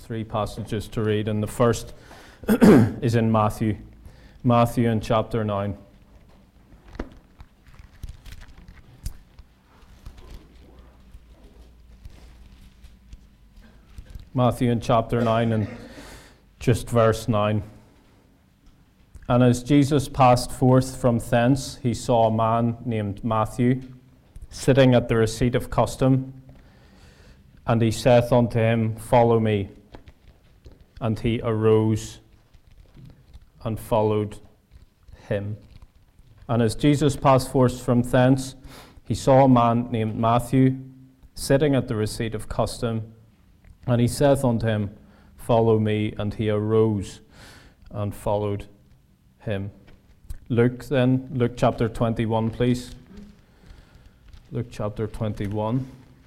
three passages to read, and the first is in Matthew in chapter 9. Matthew in chapter 9 and just verse 9. And as Jesus passed forth from thence, he saw a man named Matthew sitting at the receipt of custom. And he saith unto him, Follow me. And he arose and followed him. And as Jesus passed forth from thence, he saw a man named Matthew sitting at the receipt of custom. And he saith unto him, Follow me. And he arose and followed him. Luke chapter 21, please. Luke chapter 21.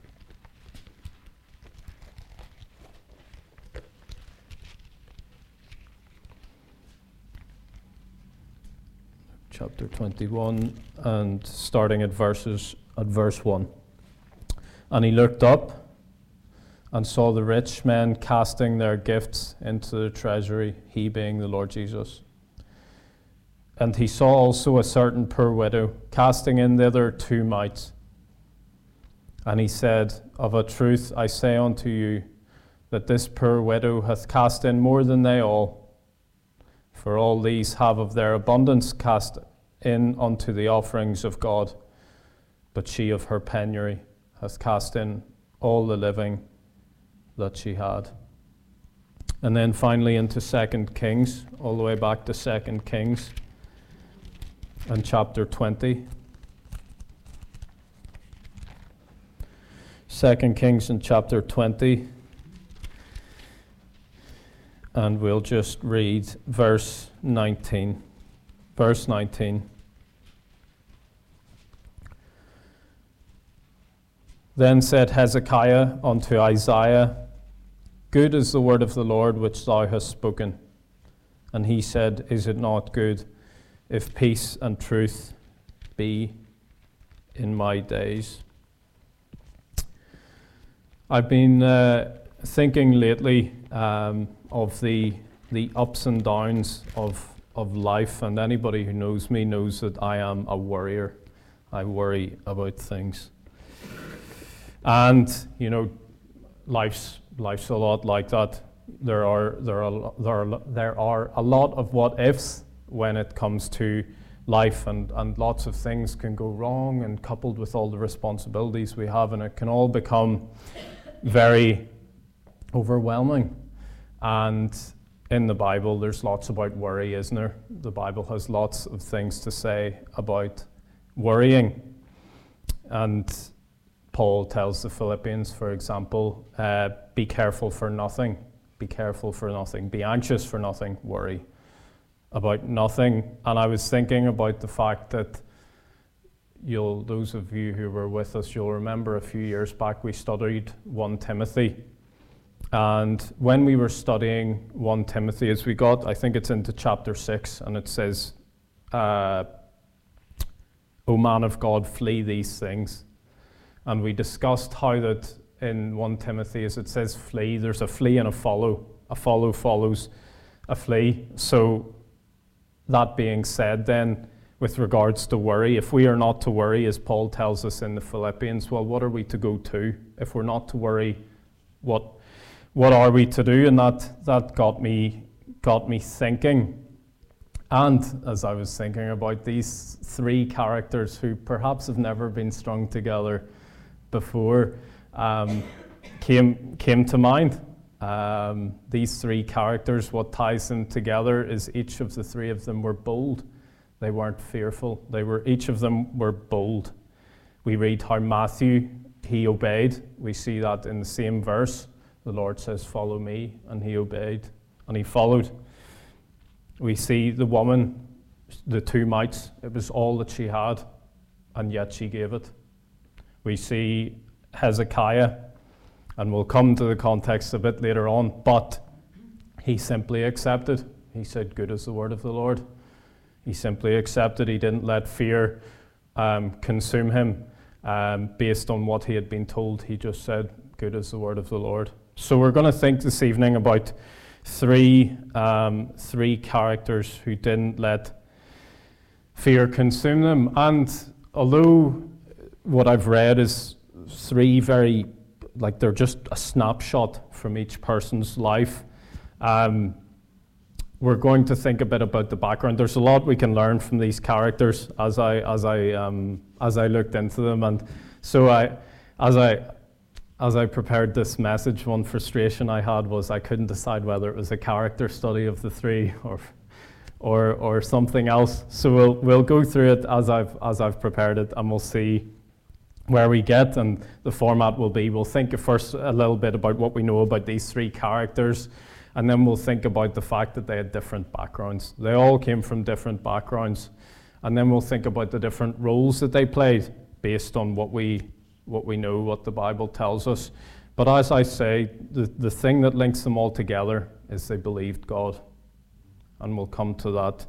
Chapter 21, and starting at verse 1. And he looked up and saw the rich men casting their gifts into the treasury, he being the Lord Jesus. And he saw also a certain poor widow casting in thither 2 mites. And he said, Of a truth I say unto you, that this poor widow hath cast in more than they all. For all these have of their abundance cast in unto the offerings of God, but she of her penury hath cast in all the living that she had. And then finally into 2 Kings, all the way back to 2 Kings and chapter 20. 2 Kings and chapter 20. And we'll just read verse 19. Verse 19. Then said Hezekiah unto Isaiah, Good is the word of the Lord which thou hast spoken. And he said, Is it not good, if peace and truth be in my days? I've been thinking lately of the ups and downs of life, and anybody who knows me knows that I am a worrier. I worry about things. And, you know, life's a lot like that. There are a lot of what ifs when it comes to life, and lots of things can go wrong, and coupled with all the responsibilities we have, and it can all become very overwhelming. And in the Bible, there's lots about worry, isn't there? The Bible has lots of things to say about worrying. And Paul tells the Philippians, for example, be careful for nothing. Be careful for nothing. Be anxious for nothing. Worry about nothing. And I was thinking about the fact that those of you who were with us, you'll remember a few years back we studied 1 Timothy. And when we were studying 1 Timothy, as we got, I think it's into chapter 6, and it says, O man of God, flee these things. And we discussed how that in 1 Timothy, as it says flee, there's a flee and a follow. A follow follows a flee. So that being said then, with regards to worry, if we are not to worry, as Paul tells us in the Philippians, well, what are we to go to? If we're not to worry, what are we to do? And that got me thinking. And as I was thinking about these 3 characters who perhaps have never been strung together before, came to mind. These 3 characters, what ties them together is each of the 3 of them were bold. They weren't fearful. Each of them were bold. We read how Matthew, he obeyed. We see that in the same verse. The Lord says, Follow me, and he obeyed, and he followed. We see the woman, the 2 mites, it was all that she had, and yet she gave it. We see Hezekiah, and we'll come to the context a bit later on, but he simply accepted. He said, Good is the word of the Lord. He simply accepted. He didn't let fear consume him based on what he had been told. He just said, Good is the word of the Lord. So we're going to think this evening about three characters who didn't let fear consume them. And although what I've read is three very, like they're just a snapshot from each person's life, we're going to think a bit about the background. There's a lot we can learn from these characters as I looked into them, and so as I prepared this message, one frustration I had was I couldn't decide whether it was a character study of the three or something else. So we'll go through it as I've prepared it, and we'll see where we get. And the format will be, we'll think first a little bit about what we know about these three characters, and then we'll think about the fact that they had different backgrounds. They all came from different backgrounds, and then we'll think about the different roles that they played based on what we know, what the Bible tells us. But as I say, the thing that links them all together is they believed God. And we'll come to that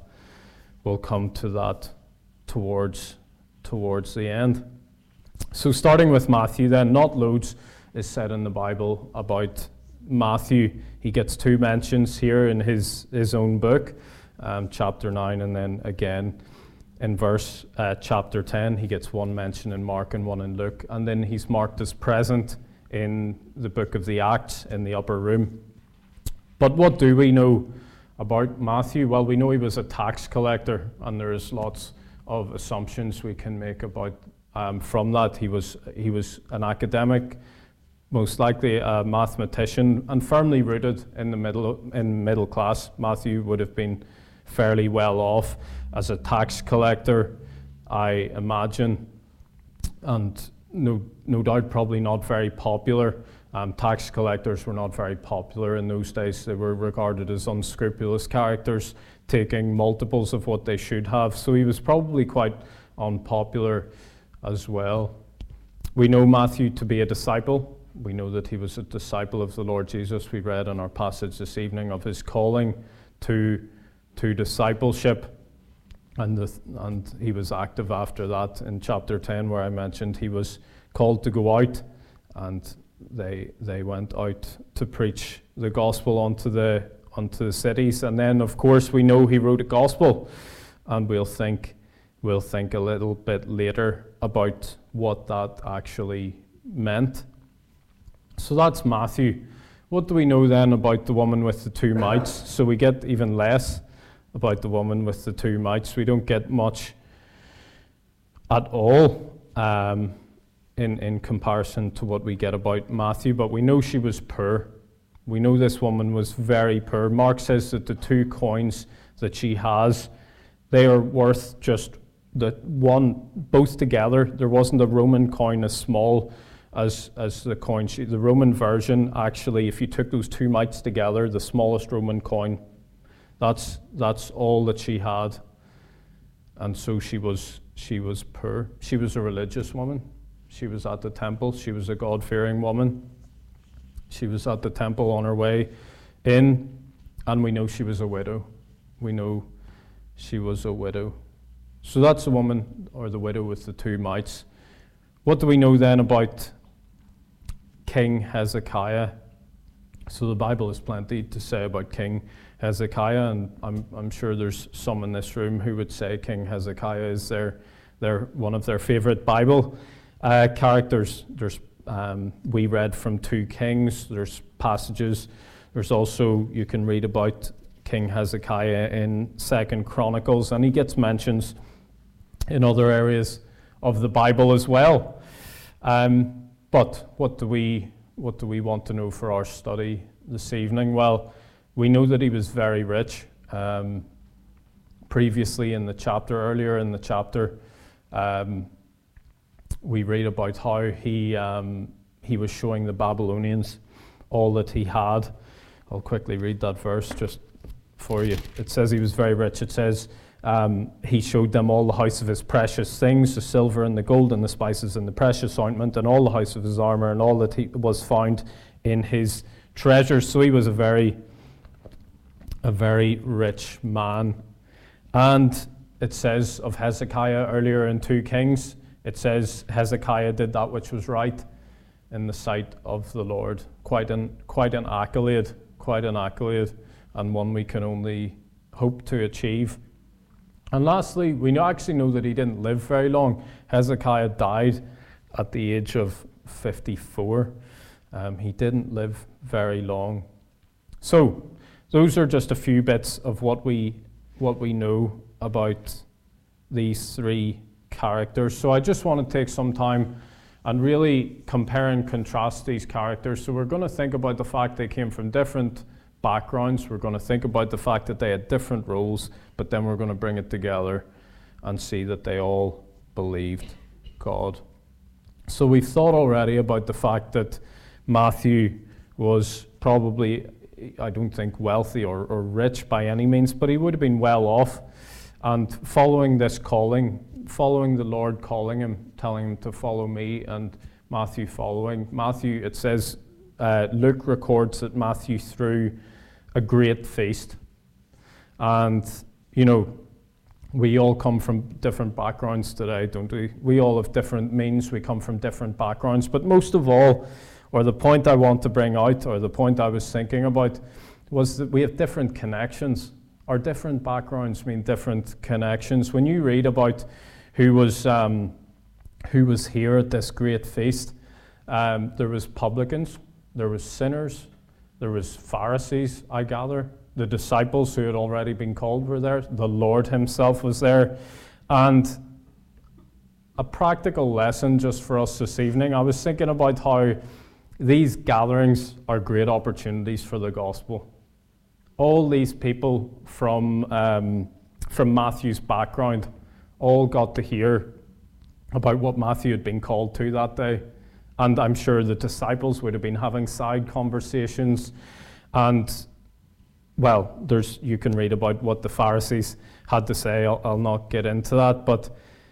towards the end. So starting with Matthew then, not loads is said in the Bible about Matthew. He gets two mentions here in his own book, chapter 9, and then again in chapter 10, he gets one mention in Mark and one in Luke, and then he's marked as present in the book of the Acts in the upper room. But what do we know about Matthew? Well, we know he was a tax collector, and there's lots of assumptions we can make about from that. He was an academic, most likely a mathematician, and firmly rooted in the middle class. Matthew would have been fairly well off as a tax collector, I imagine, and no doubt probably not very popular. Tax collectors were not very popular in those days. They were regarded as unscrupulous characters, taking multiples of what they should have. So he was probably quite unpopular as well. We know Matthew to be a disciple. We know that he was a disciple of the Lord Jesus. We read in our passage this evening of his calling to discipleship, and he was active after that. In chapter 10, where I mentioned he was called to go out, and they went out to preach the gospel onto the cities. And then, of course, we know he wrote a gospel, and we'll think a little bit later about what that actually meant. So that's Matthew. What do we know then about the woman with the two mites? So we get even less about the woman with the two mites. We don't get much at all in comparison to what we get about Matthew, but we know she was poor. We know this woman was very poor. Mark says that the 2 coins that she has, they are worth just the one, both together. There wasn't a Roman coin as small as the coin. The Roman version, actually, if you took those 2 mites together, the smallest Roman coin, that's all that she had. And so she was poor. She was a religious woman. She was at the temple. She was a God-fearing woman. She was at the temple on her way in, and we know she was a widow. We know she was a widow. So that's the woman, or the widow with the 2 mites. What do we know then about King Hezekiah? So the Bible has plenty to say about King Hezekiah, and I'm sure there's some in this room who would say King Hezekiah is their one of their favorite Bible characters. We read from 2 Kings. There's passages. There's also, you can read about King Hezekiah in 2 Chronicles, and he gets mentions in other areas of the Bible as well. But what do we want to know for our study this evening? Well, we know that he was very rich. Previously earlier in the chapter, we read about how he was showing the Babylonians all that he had. I'll quickly read that verse just for you. It says he was very rich. It says he showed them all the house of his precious things, the silver and the gold and the spices and the precious ointment, and all the house of his armor, and all that he was found in his treasures. So he was a very rich man. And it says of Hezekiah earlier in 2 Kings, it says Hezekiah did that which was right in the sight of the Lord. quite an accolade, and one we can only hope to achieve. And lastly, we actually know that he didn't live very long. Hezekiah died at the age of 54. He didn't live very long. So those are just a few bits of what we know about these three characters. So I just want to take some time and really compare and contrast these characters. So we're going to think about the fact they came from different backgrounds. We're going to think about the fact that they had different roles, but then we're going to bring it together and see that they all believed God. So we've thought already about the fact that Matthew was probably, I don't think, wealthy or rich by any means, but he would have been well off. And following this calling, following the Lord calling him, telling him to follow me, and Matthew following. Matthew, it says, Luke records that Matthew threw a great feast. And, you know, we all come from different backgrounds today, don't we? We all have different means, we come from different backgrounds. But most of all, or the point I want to bring out, or the point I was thinking about, was that we have different connections. Our different backgrounds mean different connections. When you read about who was here at this great feast, there was publicans, there was sinners, there was Pharisees, I gather. The disciples who had already been called were there. The Lord himself was there. And a practical lesson just for us this evening, I was thinking about how these gatherings are great opportunities for the gospel. All these people from Matthew's background all got to hear about what Matthew had been called to that day. And I'm sure the disciples would have been having side conversations. And, well, you can read about what the Pharisees had to say. I'll not get into that. But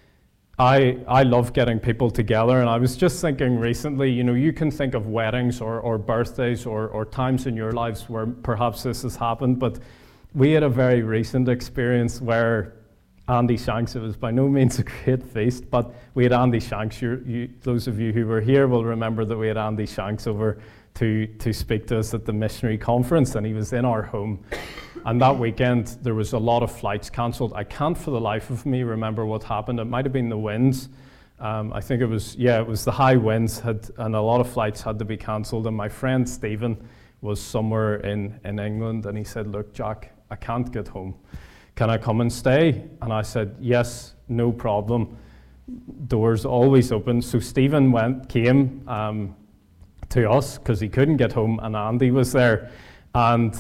I love getting people together. And I was just thinking recently, you know, you can think of weddings or birthdays or times in your lives where perhaps this has happened. But we had a very recent experience where Andy Shanks, it was by no means a great feast, but we had Andy Shanks. Those of you who were here will remember that we had Andy Shanks over to speak to us at the missionary conference, and he was in our home. And that weekend, there was a lot of flights cancelled. I can't for the life of me remember what happened. It might have been the winds. I think it was the high winds, and a lot of flights had to be cancelled. And my friend Stephen was somewhere in England, and he said, "Look, Jack, I can't get home. Can I come and stay?" And I said, "Yes, no problem. Doors always open." So Stephen came to us because he couldn't get home, and Andy was there. And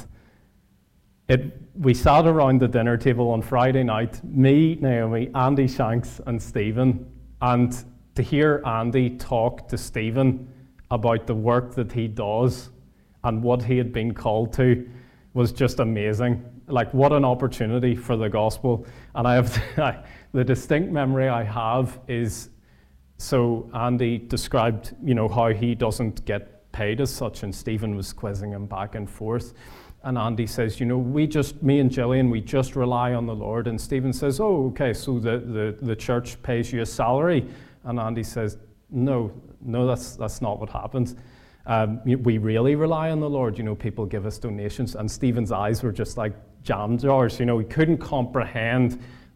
we sat around the dinner table on Friday night, me, Naomi, Andy Shanks, and Stephen. And to hear Andy talk to Stephen about the work that he does and what he had been called to was just amazing. Like, what an opportunity for the gospel. And I have the distinct memory I have is, so Andy described, you know, how he doesn't get paid as such, and Stephen was quizzing him back and forth. And Andy says, you know, me and Gillian, we just rely on the Lord. And Stephen says, oh, okay, so the church pays you a salary. And Andy says, no, that's not what happens. We really rely on the Lord. You know, people give us donations. And Stephen's eyes were just like jam jars. You know, he couldn't comprehend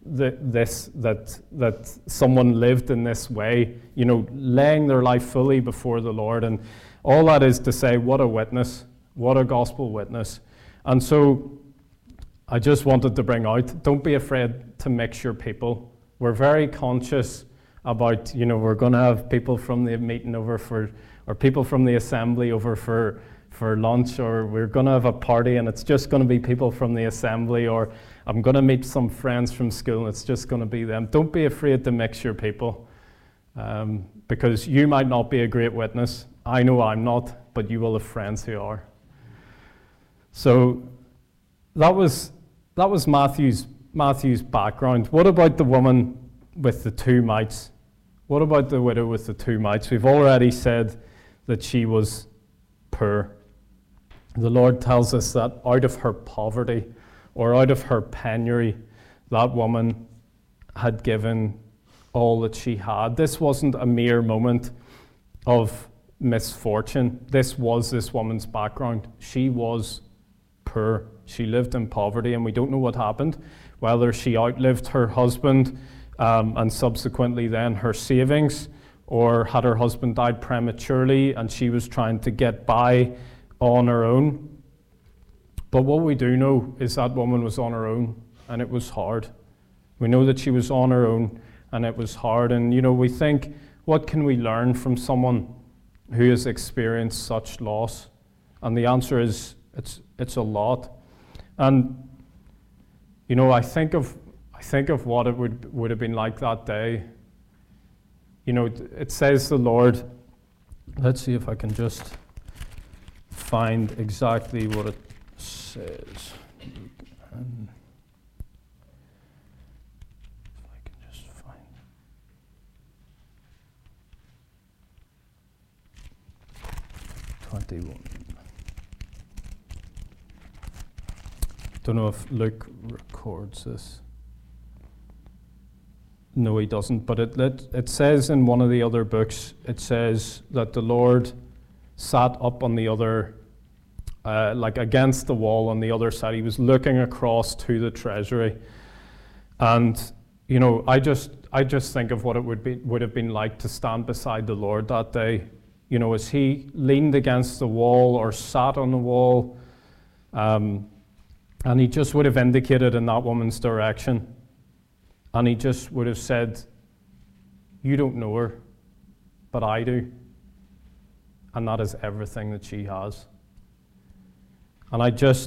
that someone lived in this way, you know, laying their life fully before the Lord. And all that is to say, what a witness, what a gospel witness. And so I just wanted to bring out, don't be afraid to mix your people. We're very conscious about, you know, we're going to have people from the meeting over or people from the assembly over for lunch, or we're going to have a party and it's just going to be people from the assembly, or I'm going to meet some friends from school and it's just going to be them. Don't be afraid to mix your people, because you might not be a great witness. I know I'm not, but you will have friends who are. So that was Matthew's background. What about the woman with the 2 mites? What about the widow with the 2 mites? We've already said that she was poor. The Lord tells us that out of her poverty or out of her penury, that woman had given all that she had. This wasn't a mere moment of misfortune. This was this woman's background. She was poor. She lived in poverty, and we don't know what happened, whether she outlived her husband and subsequently then her savings, or had her husband died prematurely and she was trying to get by on her own. But what we do know is that woman was on her own, and it was hard. We know that she was on her own, and it was hard. And, we think, what can we learn from someone who has experienced such loss? And the answer is, it's a lot. And, I think of what it would have been like that day. It says the Lord, let's see if I can just find exactly what it says. And if I can just find 21. Don't know if Luke records this. No, he doesn't. But it says in one of the other books, it says that the Lord sat up on the other, like against the wall on the other side. He was looking across to the treasury. And, I just think of what it would have been like to stand beside the Lord that day. As he leaned against the wall or sat on the wall, and he just would have indicated in that woman's direction. And he just would have said, you don't know her, but I do. And that is everything that she has. And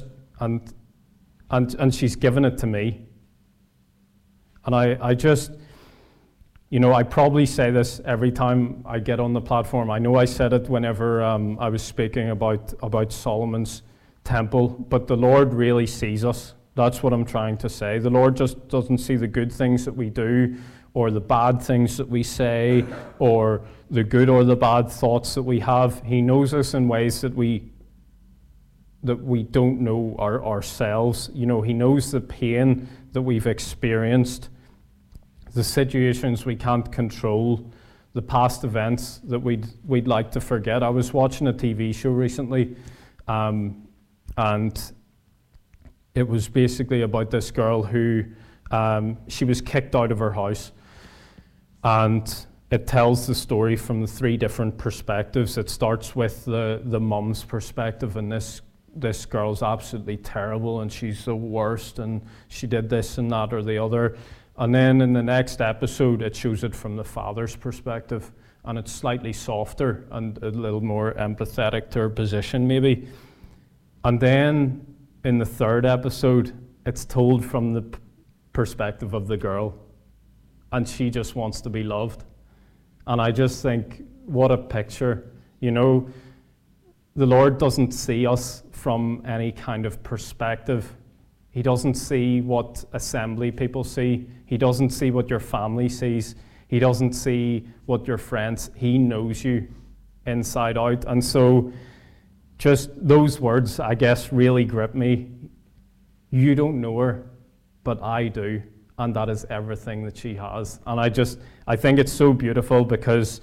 and she's given it to me. And I just, I probably say this every time I get on the platform. I know I said it whenever I was speaking about Solomon's temple, but the Lord really sees us. That's what I'm trying to say. The Lord just doesn't see the good things that we do, or the bad things that we say, or the good or the bad thoughts that we have. He knows us in ways that we don't know ourselves. He knows the pain that we've experienced, the situations we can't control, the past events that we'd like to forget. I was watching a TV show recently, and it was basically about this girl who, she was kicked out of her house. And it tells the story from the three different perspectives. It starts with the mum's perspective, and this girl's absolutely terrible, and she's the worst, and she did this and that or the other. And then in the next episode, it shows it from the father's perspective, and it's slightly softer and a little more empathetic to her position, maybe. And then in the third episode, it's told from the perspective of the girl, and she just wants to be loved. And I just think, what a picture. The Lord doesn't see us from any kind of perspective. He doesn't see what assembly people see. He doesn't see what your family sees. He doesn't see what your friends. He knows you inside out. And so just those words, I guess, really grip me. You don't know her, but I do. And that is everything that she has. And I think it's so beautiful because,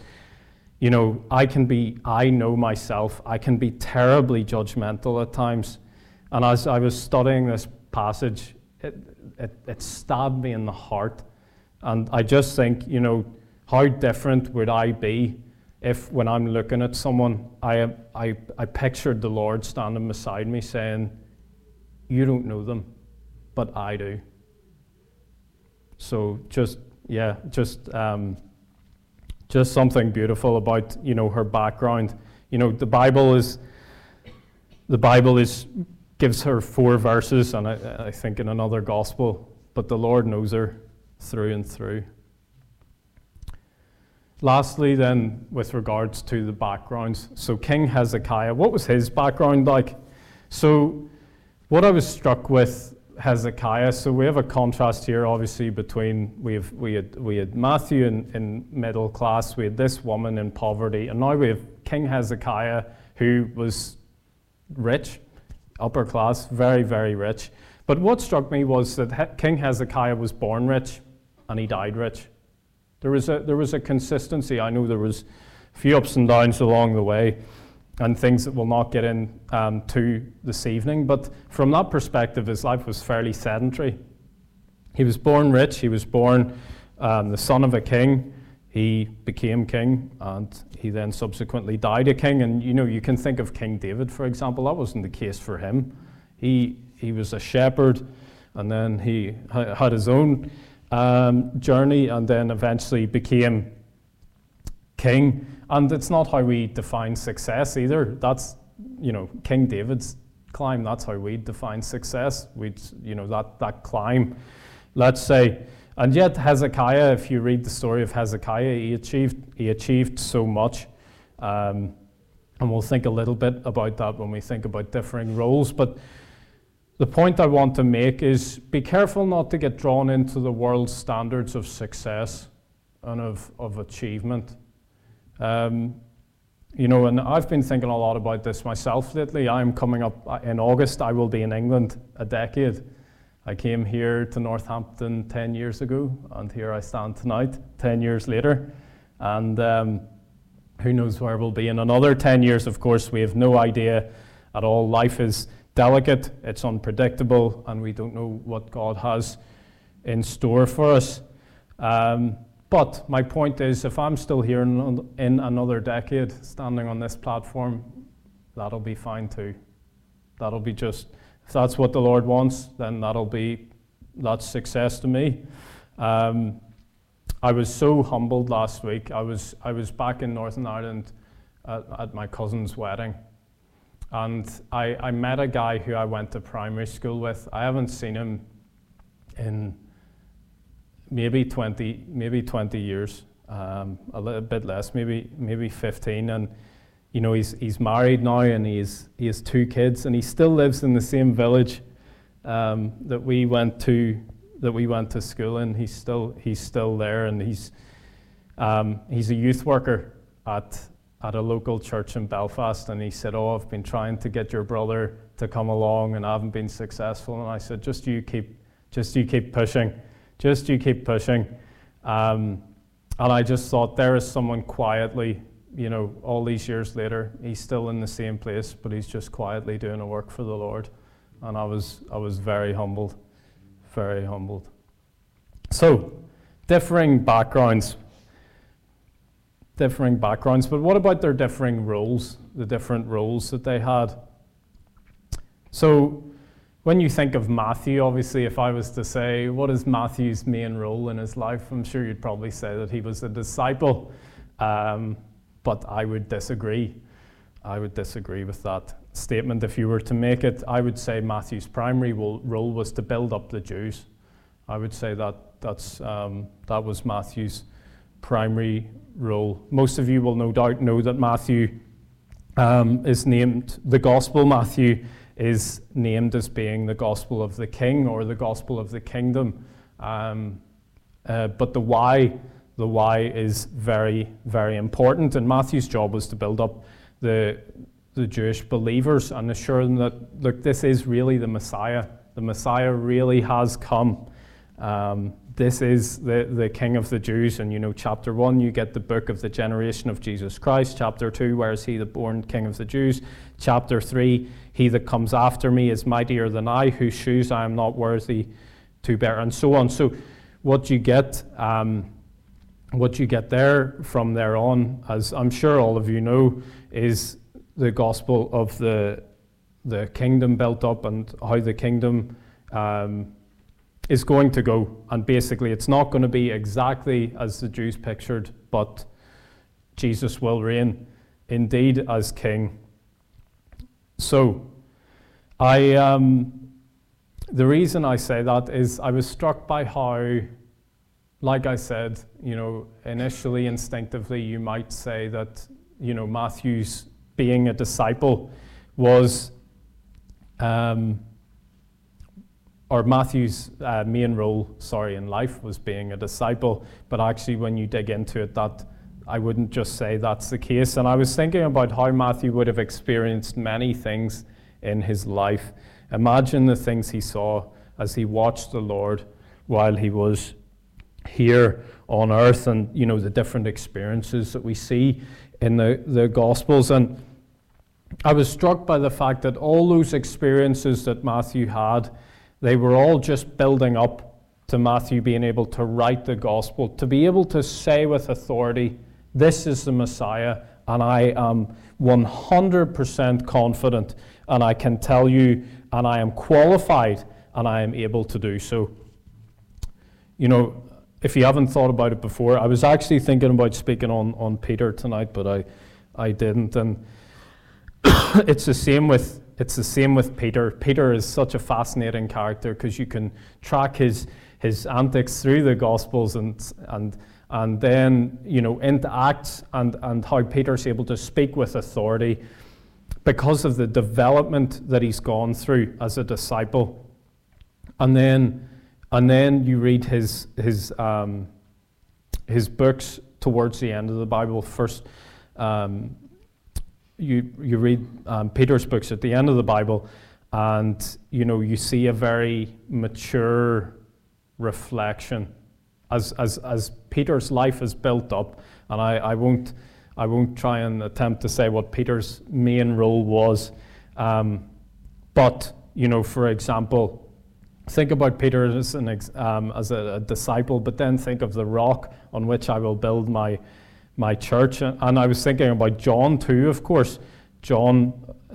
I know myself, I can be terribly judgmental at times. And as I was studying this passage, it stabbed me in the heart. And I just think, how different would I be if when I'm looking at someone, I pictured the Lord standing beside me saying, you don't know them, but I do. So just something beautiful about, her background. The Bible gives her 4 verses, and I think in another gospel, but the Lord knows her through and through. Lastly, then, with regards to the backgrounds, so King Hezekiah, what was his background like? So what I was struck with Hezekiah, so we have a contrast here, obviously, between we had Matthew in middle class, we had this woman in poverty, and now we have King Hezekiah, who was rich, upper class, very, very rich. But what struck me was that King Hezekiah was born rich, and he died rich. There was a consistency. I know there was few ups and downs along the way, and things that we'll not get in to this evening. But from that perspective, his life was fairly sedentary. He was born rich. He was born the son of a king. He became king, and he then subsequently died a king. And you can think of King David, for example. That wasn't the case for him. He was a shepherd, and then he had his own journey, and then eventually became king. And it's not how we define success either. That's King David's climb. That's how we define success. That climb, let's say. And yet Hezekiah, if you read the story of Hezekiah, he achieved so much. And we'll think a little bit about that when we think about differing roles. But the point I want to make is be careful not to get drawn into the world's standards of success and of achievement. And I've been thinking a lot about this myself lately. I'm coming up in August. I will be in England a decade. I came here to Northampton 10 years ago, and here I stand tonight, 10 years later. And who knows where we'll be in another 10 years, of course. We have no idea at all. Life is delicate, it's unpredictable, and we don't know what God has in store for us. But my point is, if I'm still here in another decade, standing on this platform, that'll be fine too. That'll be just... If that's what the Lord wants, then that's success to me. I was so humbled last week. I was back in Northern Ireland at my cousin's wedding, and I met a guy who I went to primary school with. I haven't seen him in maybe 20 years, a little bit less, maybe 15, and he's married now, and he has 2 kids, and he still lives in the same village that we went to school in. He's still there, and he's a youth worker at a local church in Belfast. And he said, "Oh, I've been trying to get your brother to come along, and I haven't been successful." And I said, "Just you keep pushing, just you keep pushing." And I just thought, there is someone quietly. All these years later, he's still in the same place, but he's just quietly doing a work for the Lord. And I was very humbled, very humbled. So, differing backgrounds. But what about their differing roles, the different roles that they had? So, when you think of Matthew, obviously, if I was to say, what is Matthew's main role in his life? I'm sure you'd probably say that he was a disciple. But I would disagree. I would disagree with that statement. If you were to make it, I would say Matthew's primary role was to build up the Jews. I would say that was Matthew's primary role. Most of you will no doubt know that Matthew is named, the Gospel Matthew is named as being the Gospel of the King, or the Gospel of the Kingdom. But the why is very, very important. And Matthew's job was to build up the Jewish believers and assure them that, look, this is really the Messiah. The Messiah really has come. This is the King of the Jews. And chapter 1, you get the book of the generation of Jesus Christ. Chapter 2, where is he, the born King of the Jews? Chapter 3, he that comes after me is mightier than I, whose shoes I am not worthy to bear, and so on. So what you get there from there on, as I'm sure all of you know, is the gospel of the kingdom built up, and how the kingdom is going to go. And basically, it's not going to be exactly as the Jews pictured, but Jesus will reign indeed as king. So, the reason I say that is I was struck by how, like I said, initially, instinctively, you might say that, Matthew's being a disciple was, or Matthew's main role, in life was being a disciple. But actually, when you dig into it, that I wouldn't just say that's the case. And I was thinking about how Matthew would have experienced many things in his life. Imagine the things he saw as he watched the Lord while he was here on earth, and the different experiences that we see the Gospels. And I was struck by the fact that all those experiences that Matthew had, they were all just building up to Matthew being able to write the Gospel, to be able to say with authority, this is the Messiah, and I am 100% confident, and I can tell you, and I am qualified, and I am able to do so. You know, if you haven't thought about it before, I was actually thinking about speaking on Peter tonight, but I didn't. And it's the same with Peter. Peter is such a fascinating character because you can track his antics through the Gospels and then, you know, into Acts and how Peter's able to speak with authority because of the development that he's gone through as a disciple. And then you read his books towards the end of the Bible. First, you read Peter's books at the end of the Bible, and you know you see a very mature reflection as Peter's life is built up. And I won't try and attempt to say what Peter's main role was, but you know, for example, think about Peter as a disciple, but then think of the rock on which I will build my church. And I was thinking about John too, of course. John,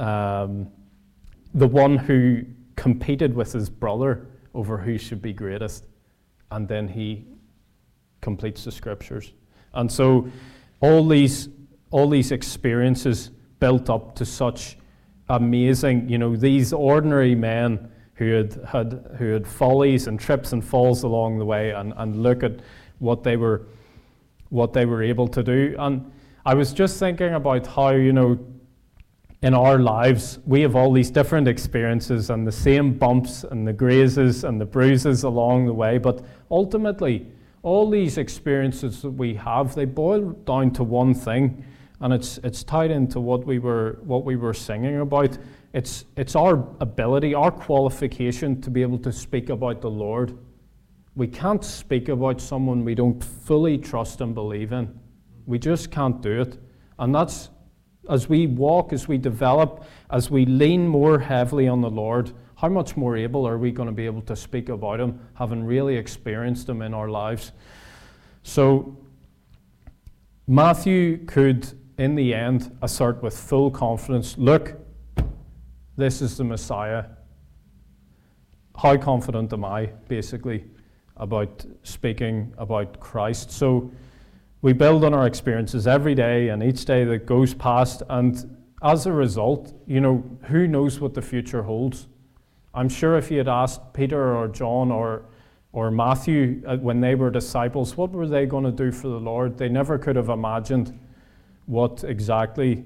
the one who competed with his brother over who should be greatest, and then he completes the scriptures. And so all these experiences built up to such amazing, you know, these ordinary men who had follies and trips and falls along the way, and look at what they were able to do. And I was just thinking about how, you know, in our lives we have all these different experiences and the same bumps and the grazes and the bruises along the way, but ultimately all these experiences that we have, they boil down to one thing, and it's tied into what we were singing about. It's our ability, our qualification to be able to speak about the Lord. We can't speak about someone we don't fully trust and believe in. We just can't do it. And that's, as we walk, as we develop, as we lean more heavily on the Lord, how much more able are we going to be able to speak about Him, having really experienced Him in our lives? So Matthew could, in the end, assert with full confidence, look, this is the Messiah. How confident am I, basically, about speaking about Christ? So we build on our experiences every day and each day that goes past, and as a result, you know, who knows what the future holds? I'm sure if you had asked Peter or John or Matthew when they were disciples, what were they going to do for the Lord? They never could have imagined what exactly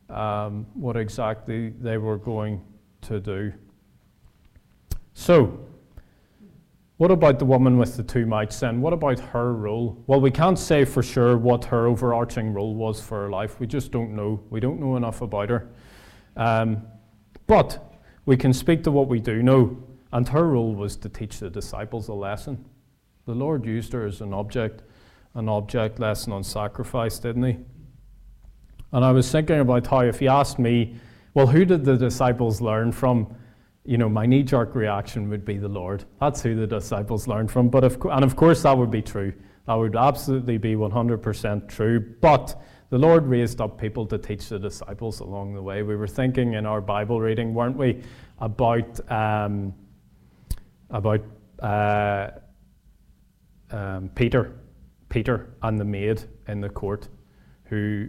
they were going to do. So, what about the woman with the 2 mites then? What about her role? Well, we can't say for sure what her overarching role was for her life. We just don't know. We don't know enough about her. But we can speak to what we do know, and her role was to teach the disciples a lesson. The Lord used her as an object lesson on sacrifice, didn't He? And I was thinking about how, if you asked me, well, who did the disciples learn from? You know, my knee-jerk reaction would be the Lord. That's who the disciples learned from. But of course, that would be true. That would absolutely be 100% true. But the Lord raised up people to teach the disciples along the way. We were thinking in our Bible reading, weren't we, about Peter and the maid in the court, who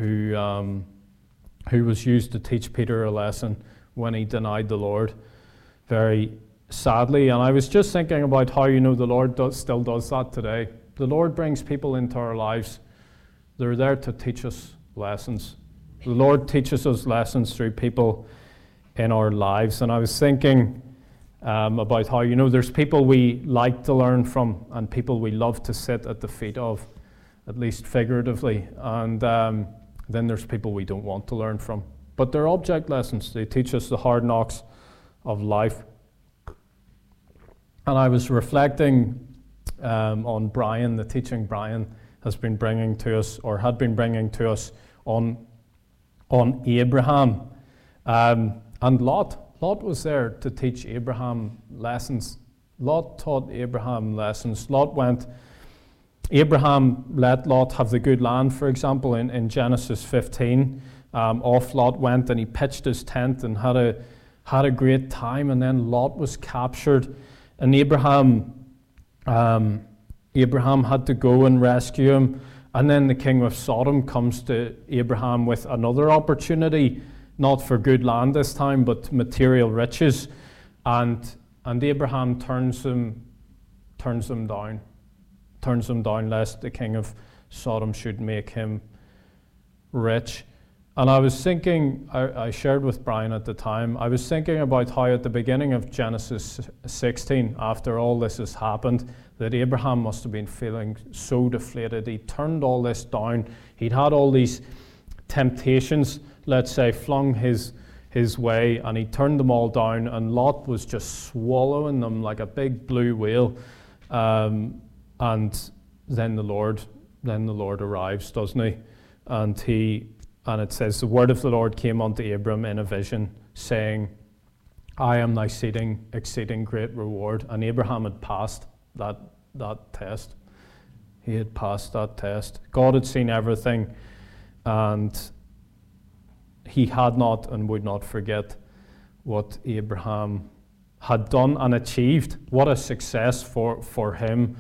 was used to teach Peter a lesson when he denied the Lord, very sadly. And I was just thinking about how, you know, the Lord still does that today. The Lord brings people into our lives. They're there to teach us lessons. The Lord teaches us lessons through people in our lives. And I was thinking about how, you know, there's people we like to learn from and people we love to sit at the feet of, at least figuratively. And then there's people we don't want to learn from. But they're object lessons. They teach us the hard knocks of life. And I was reflecting on Brian, the teaching Brian has been bringing to us, or had been bringing to us, on Abraham. And Lot was there to teach Abraham lessons. Lot taught Abraham lessons. Abraham let Lot have the good land, for example, in Genesis 15. Off Lot went and he pitched his tent and had a great time, and then Lot was captured, and Abraham had to go and rescue him. And then the king of Sodom comes to Abraham with another opportunity, not for good land this time, but material riches. And Abraham turns him down lest the king of Sodom should make him rich. And I was thinking, I shared with Brian at the time, I was thinking about how at the beginning of Genesis 16, after all this has happened, that Abraham must have been feeling so deflated. He turned all this down. He'd had all these temptations, let's say, flung his way, and he turned them all down, and Lot was just swallowing them like a big blue whale. And then the Lord arrives, doesn't he? And it says, the word of the Lord came unto Abram in a vision, saying, I am thy exceeding great reward. And Abraham had passed that test. He had passed that test. God had seen everything, and he had not and would not forget what Abraham had done and achieved. What a success for him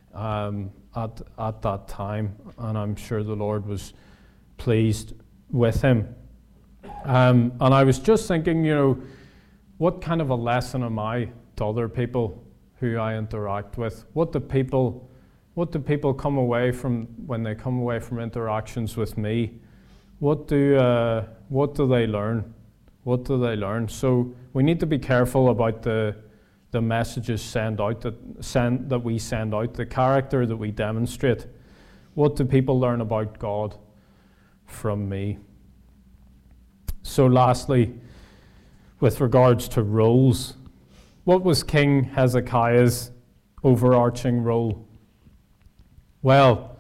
at that time. And I'm sure the Lord was pleased with him. And I was just thinking, what kind of a lesson am I to other people who I interact with? What do people come away from when they come away from interactions with me? What do they learn? What do they learn? So we need to be careful about the messages that we send out, the character that we demonstrate. What do people learn about God from me? So lastly, with regards to roles, what was King Hezekiah's overarching role? Well,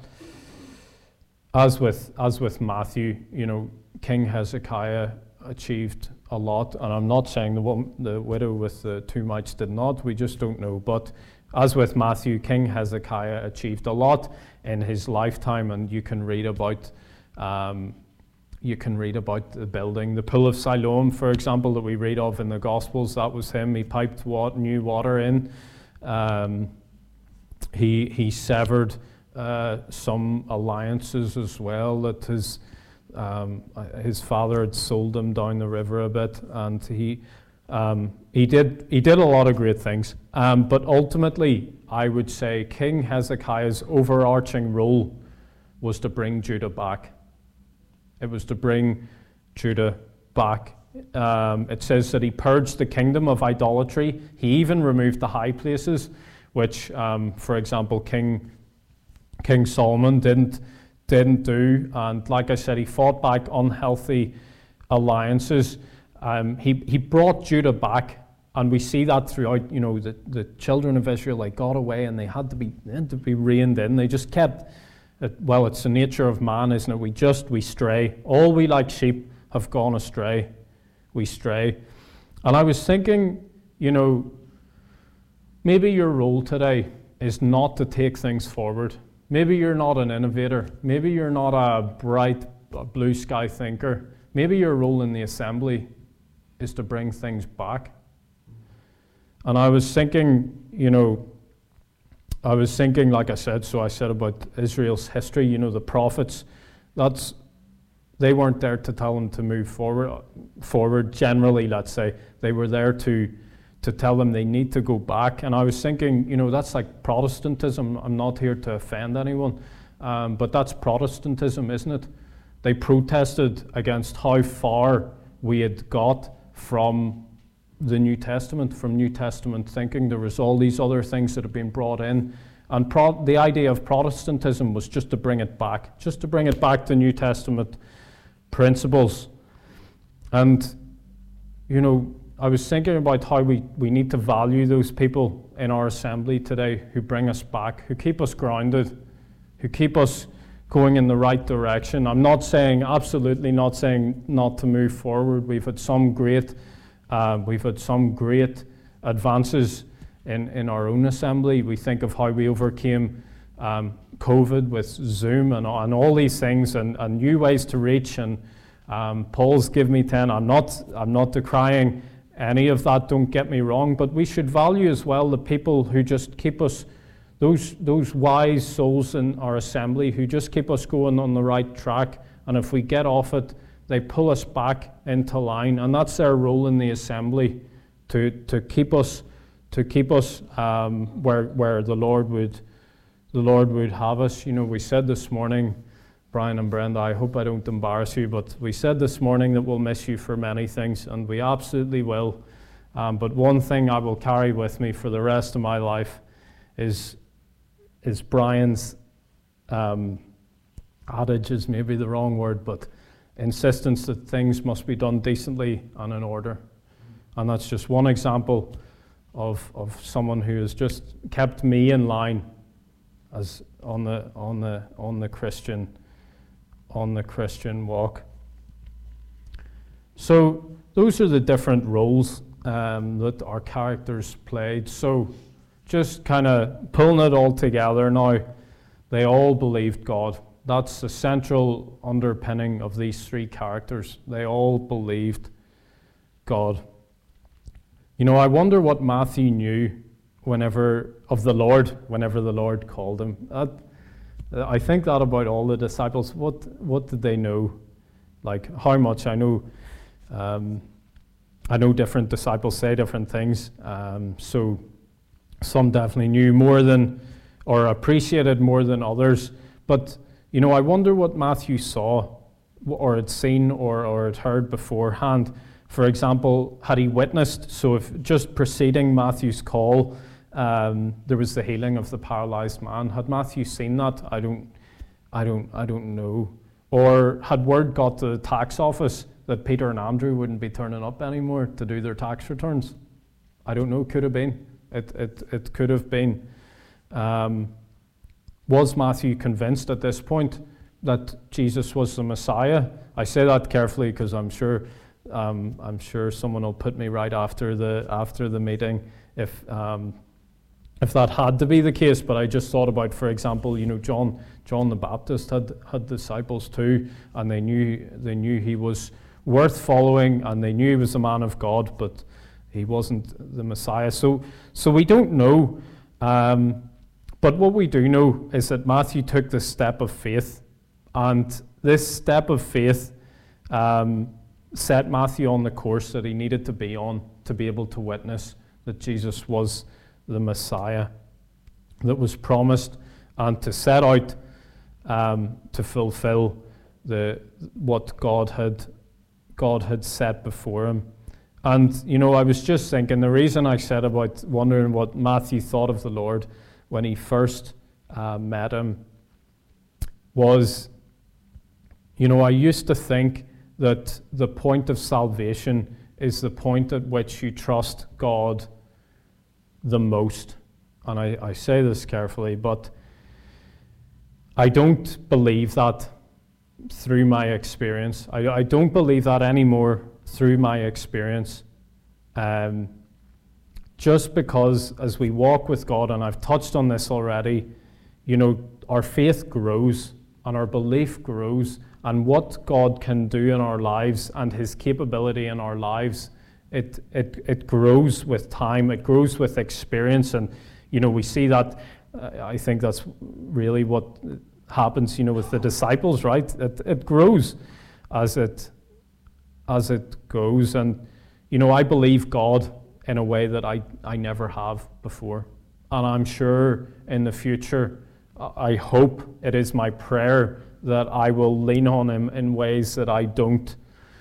as with Matthew, King Hezekiah achieved a lot, and I'm not saying the widow with the 2 mites did not. We just don't know. But as with Matthew, King Hezekiah achieved a lot in his lifetime, and you can read about the building. The Pool of Siloam, for example, that we read of in the Gospels, that was him. He piped new water in. He severed some alliances as well that his father had sold him down the river a bit, and he did a lot of great things. But ultimately, I would say King Hezekiah's overarching role was to bring Judah back. It was to bring Judah back. It says that he purged the kingdom of idolatry. He even removed the high places, which, for example, King Solomon didn't do. And like I said, he fought back unhealthy alliances. He brought Judah back, and we see that throughout. The children of Israel, they got away, and they had to be reined in. They just kept. Well, it's the nature of man, isn't it? We stray. All we like sheep have gone astray. We stray. And I was thinking, maybe your role today is not to take things forward. Maybe you're not an innovator. Maybe you're not a bright blue sky thinker. Maybe your role in the assembly is to bring things back. And I was thinking, like I said, so I said about Israel's history, the prophets, they weren't there to tell them to move forward generally, let's say. They were there to tell them they need to go back. And I was thinking, that's like Protestantism. I'm not here to offend anyone, but that's Protestantism, isn't it? They protested against how far we had got from the New Testament, from New Testament thinking. There was all these other things that have been brought in. And the idea of Protestantism was just to bring it back to New Testament principles. And, I was thinking about how we need to value those people in our assembly today who bring us back, who keep us grounded, who keep us going in the right direction. I'm not saying, absolutely not saying not to move forward. We've had some great advances in our own assembly. We think of how we overcame COVID with Zoom and all these things, and new ways to reach. And Paul's give me 10. I'm not decrying any of that, don't get me wrong, but we should value as well the people who just keep us, those wise souls in our assembly who just keep us going on the right track. And if we get off it, they pull us back into line, and that's their role in the assembly, to keep us where the Lord would have us. You know, we said this morning, Brian and Brenda, I hope I don't embarrass you, but we said this morning that we'll miss you for many things, and we absolutely will. But one thing I will carry with me for the rest of my life is Brian's adage is maybe the wrong word, but insistence that things must be done decently and in order. And that's just one example of someone who has just kept me in line as on the Christian walk. So those are the different roles that our characters played. So just kind of pulling it all together now, they all believed God. That's the central underpinning of these three characters. They all believed God. You know, I wonder what Matthew knew whenever the Lord called him. I think that about all the disciples. What did they know? Like how much? I know different disciples say different things. So some definitely knew more than, or appreciated more than others. But you know, I wonder what Matthew saw, or had seen, or had heard beforehand. For example, had he witnessed? So if just preceding Matthew's call, there was the healing of the paralyzed man. Had Matthew seen that? I don't know. Or had word got to the tax office that Peter and Andrew wouldn't be turning up anymore to do their tax returns? I don't know. Could have been. It could have been. Was Matthew convinced at this point that Jesus was the Messiah? I say that carefully because I'm sure someone will put me right after the meeting if that had to be the case. But I just thought about, for example, you know, John the Baptist had disciples too, and they knew he was worth following, and they knew he was a man of God, but he wasn't the Messiah. So we don't know. But what we do know is that Matthew took this step of faith, and this step of faith set Matthew on the course that he needed to be on to be able to witness that Jesus was the Messiah that was promised, and to set out to fulfill what God had set before him. And you know, I was just thinking, the reason I said about wondering what Matthew thought of the Lord when he first met him was, you know, I used to think that the point of salvation is the point at which you trust God the most. And I say this carefully, but I don't believe that through my experience. I don't believe that anymore through my experience. Just because as we walk with God, and I've touched on this already, you know, our faith grows and our belief grows, and what God can do in our lives and his capability in our lives, it grows with time, it grows with experience. And you know, we see that, I think that's really what happens, you know, with the disciples, right? It grows as it goes. And you know, I believe God in a way that I never have before. And I'm sure in the future, I hope, it is my prayer that I will lean on him in ways that I don't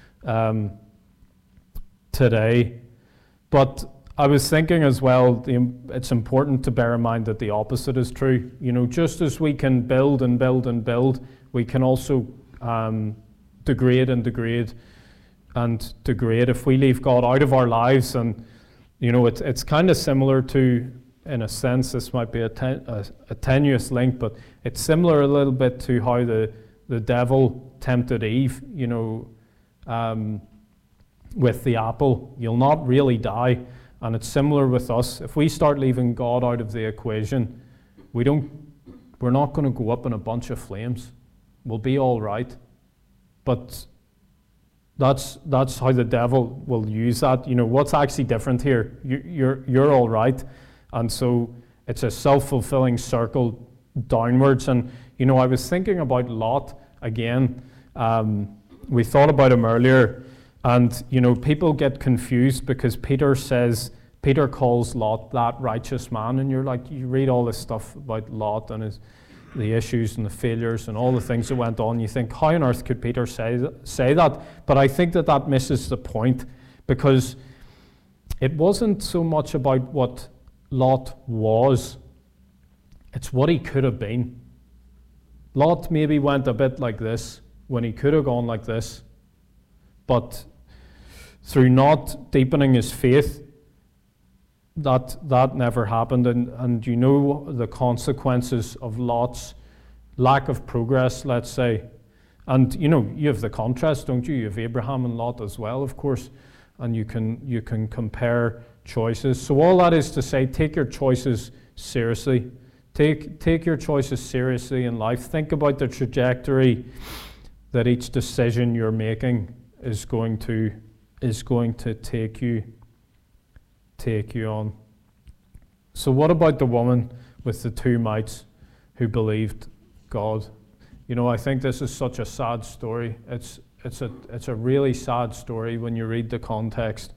today. But I was thinking as well, it's important to bear in mind that the opposite is true. You know, just as we can build and build and build, we can also degrade and degrade and degrade if we leave God out of our lives. And you know, it's kind of similar to in a sense, this might be a tenuous link, but it's similar a little bit to how the devil tempted Eve, with the apple. You'll not really die. And it's similar with us. If we start leaving God out of the equation, we're not going to go up in a bunch of flames. We'll be all right. But that's how the devil will use that. What's actually different here? You're all right. And so it's a self-fulfilling circle downwards. And, I was thinking about Lot again. We thought about him earlier. And, people get confused because Peter calls Lot that righteous man. And you're like, you read all this stuff about Lot and the issues and the failures and all the things that went on. You think, how on earth could Peter say that? But I think that misses the point, because it wasn't so much about what Lot was, it's what he could have been. Lot maybe went a bit like this when he could have gone like this, but through not deepening his faith, that never happened. And the consequences of Lot's lack of progress, let's say. And you have the contrast, don't you? You have Abraham and Lot as well, of course, and you can compare choices. So all that is to say, take your choices seriously. Take your choices seriously in life. Think about the trajectory that each decision you're making is going to take you on. So what about the woman with the 2 mites who believed God? I think this is such a sad story. It's a really sad story when you read the context.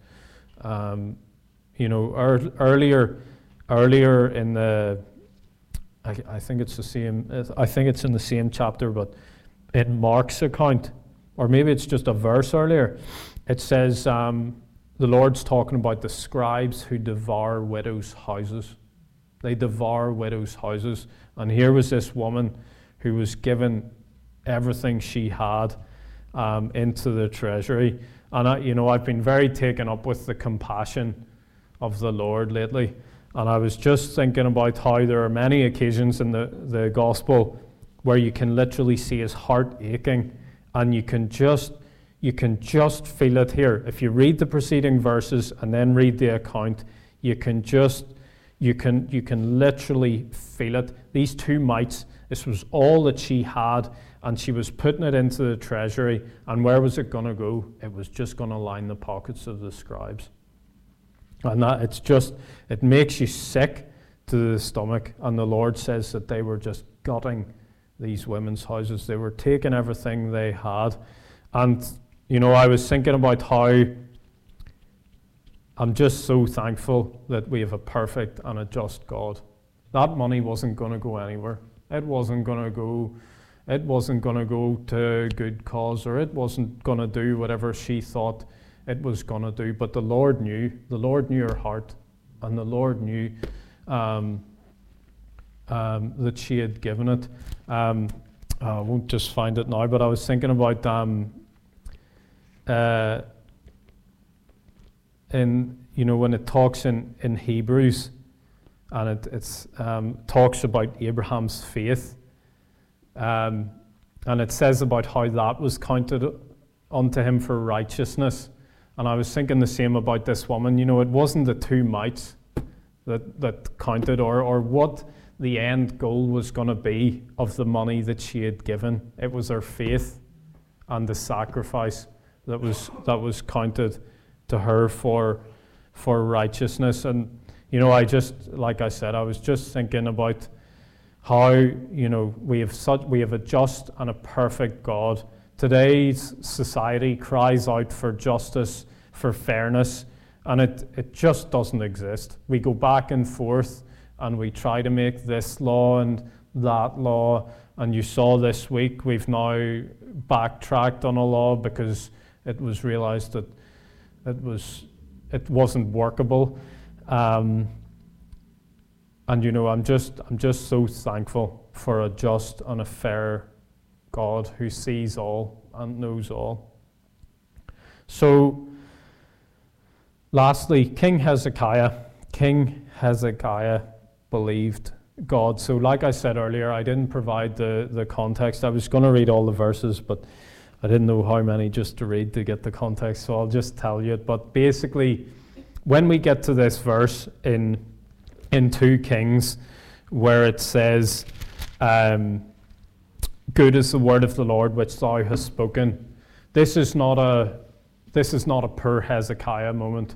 Earlier in the, I think it's the same. I think it's in the same chapter, but in Mark's account, or maybe it's just a verse earlier. It says the Lord's talking about the scribes who devour widows' houses. They devour widows' houses, and here was this woman who was given everything she had into the treasury. And I've been very taken up with the compassion of the Lord lately. And I was just thinking about how there are many occasions in the gospel where you can literally see his heart aching, and you can just feel it here. If you read the preceding verses and then read the account, you can literally feel it. These 2 mites, this was all that she had, and she was putting it into the treasury. And where was it going to go? It was just going to line the pockets of the scribes. And it makes you sick to the stomach. And the Lord says that they were just gutting these women's houses. They were taking everything they had. And, I was thinking about how I'm just so thankful that we have a perfect and a just God. That money wasn't going to go anywhere. It wasn't going to go to a good cause, or it wasn't going to do whatever she thought it was going to do. But the Lord knew her heart, and the Lord knew that she had given it. I won't just find it now, but I was thinking about when it talks in Hebrews, and it talks about Abraham's faith, and it says about how that was counted unto him for righteousness. And I was thinking the same about this woman. It wasn't the 2 mites that counted, or what the end goal was going to be of the money that she had given. It was her faith and the sacrifice that was counted to her for righteousness. And I was just thinking about how we have a just and a perfect God. Today's society cries out for justice, for fairness, and it just doesn't exist. We go back and forth, and we try to make this law and that law. And you saw this week, we've now backtracked on a law because it was realized that it wasn't workable. And I'm just so thankful for a just and a fair God who sees all and knows all. So, lastly, King Hezekiah believed God. So like I said earlier, I didn't provide the context. I was going to read all the verses, but I didn't know how many just to read to get the context, so I'll just tell you it. But basically, when we get to this verse in 2 Kings, where it says, good is the word of the Lord which thou hast spoken. This is not a poor Hezekiah moment.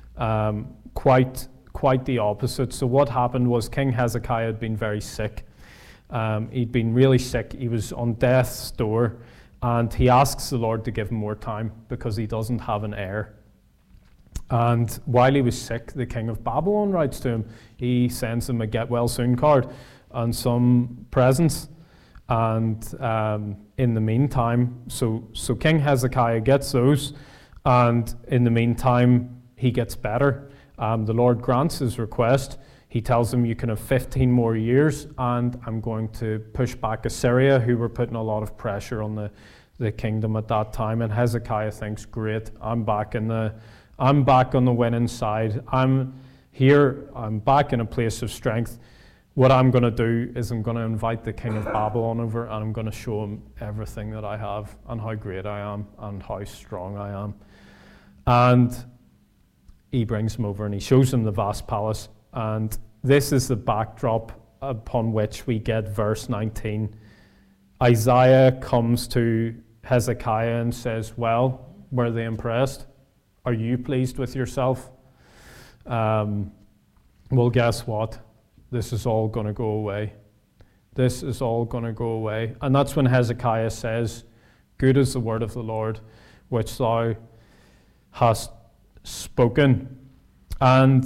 Quite the opposite. So what happened was King Hezekiah had been very sick. He'd been really sick. He was on death's door, and he asks the Lord to give him more time because he doesn't have an heir. And while he was sick, the king of Babylon writes to him. He sends him a get well soon card and some presents. And in the meantime, so King Hezekiah gets those, and in the meantime, he gets better. The Lord grants his request. He tells him, you can have 15 more years, and I'm going to push back Assyria, who were putting a lot of pressure on the kingdom at that time. And Hezekiah thinks, great, I'm back on the winning side. I'm here, I'm back in a place of strength. What I'm going to do is I'm going to invite the king of Babylon over, and I'm going to show him everything that I have and how great I am and how strong I am. And he brings him over and he shows him the vast palace. And this is the backdrop upon which we get verse 19. Isaiah comes to Hezekiah and says, well, were they impressed? Are you pleased with yourself? Well, guess what? This is all going to go away. This is all going to go away. And that's when Hezekiah says, good is the word of the Lord, which thou hast spoken. And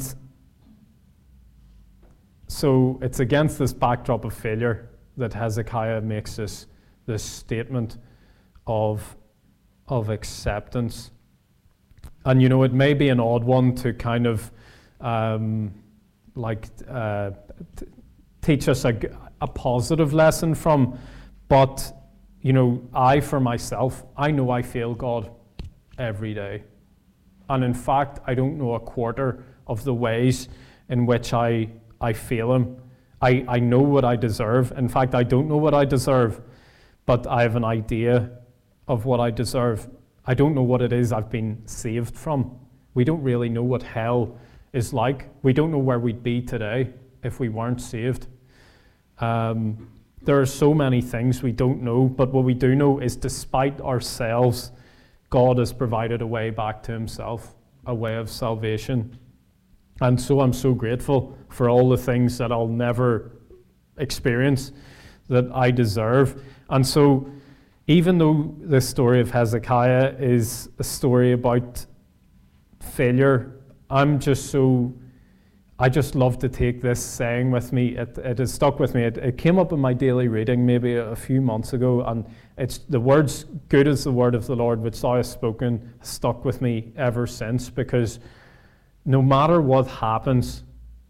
so it's against this backdrop of failure that Hezekiah makes this statement of acceptance. And you know, it may be an odd one to kind of teach us a positive lesson from, but you know, for myself, I know I fail God every day. And in fact, I don't know a quarter of the ways in which I fail him. I know what I deserve. In fact, I don't know what I deserve, but I have an idea of what I deserve. I don't know what it is I've been saved from. We don't really know what hell is like. We don't know where we'd be today if we weren't saved. There are so many things we don't know, but what we do know is despite ourselves, God has provided a way back to himself, a way of salvation. And so I'm so grateful for all the things that I'll never experience that I deserve. And so even though the story of Hezekiah is a story about failure, I just love to take this saying with me. It has stuck with me. It came up in my daily reading maybe a few months ago, and it's the words, good is the word of the Lord which thou hast spoken, stuck with me ever since, because no matter what happens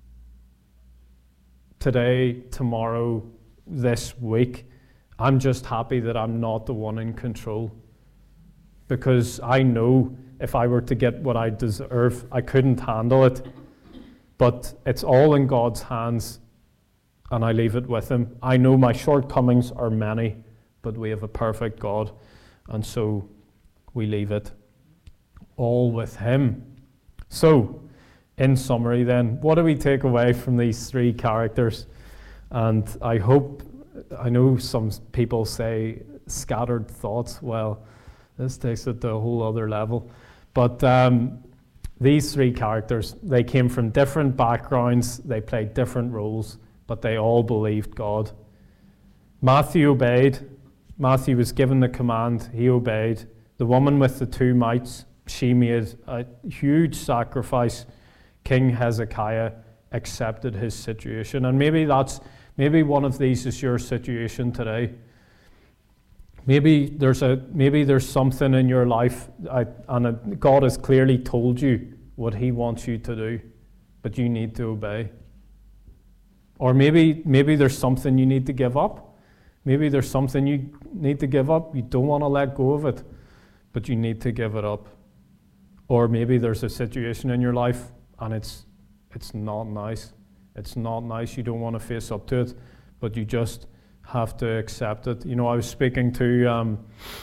today, tomorrow, this week, I'm just happy that I'm not the one in control, because I know if I were to get what I deserve, I couldn't handle it. But it's all in God's hands, and I leave it with him. I know my shortcomings are many, but we have a perfect God, and so we leave it all with him. So, in summary then, what do we take away from these three characters? And I know some people say scattered thoughts. Well, this takes it to a whole other level. But these three characters, they came from different backgrounds, they played different roles, but they all believed God. Matthew obeyed. Matthew was given the command, he obeyed. The woman with the 2 mites, she made a huge sacrifice. King Hezekiah accepted his situation. And maybe one of these is your situation today. Maybe there's something in your life, and God has clearly told you what he wants you to do, but you need to obey. Or maybe there's something you need to give up. Maybe there's something you need to give up. You don't want to let go of it, but you need to give it up. Or maybe there's a situation in your life and it's not nice. It's not nice. You don't want to face up to it, but you just have to accept it. You know, I was speaking to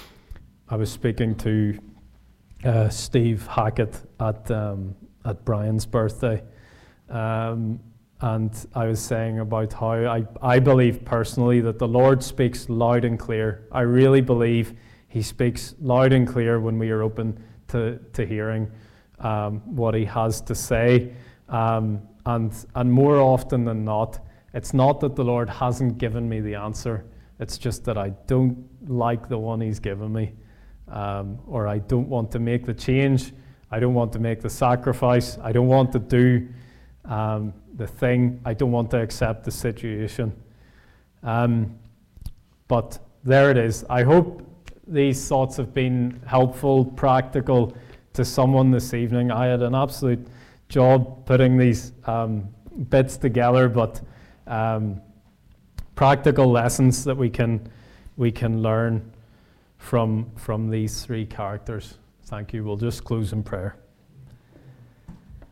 Steve Hackett at Brian's birthday, and I was saying about how I believe personally that the Lord speaks loud and clear. I really believe He speaks loud and clear when we are open to hearing what He has to say. And more often than not, it's not that the Lord hasn't given me the answer. It's just that I don't like the one He's given me, or I don't want to make the change. I don't want to make the sacrifice. I don't want to do the thing. I don't want to accept the situation. But there it is. I hope these thoughts have been helpful, practical to someone this evening. I had an absolute job putting these bits together, but practical lessons that we can learn from these three characters. Thank you. We'll just close in prayer.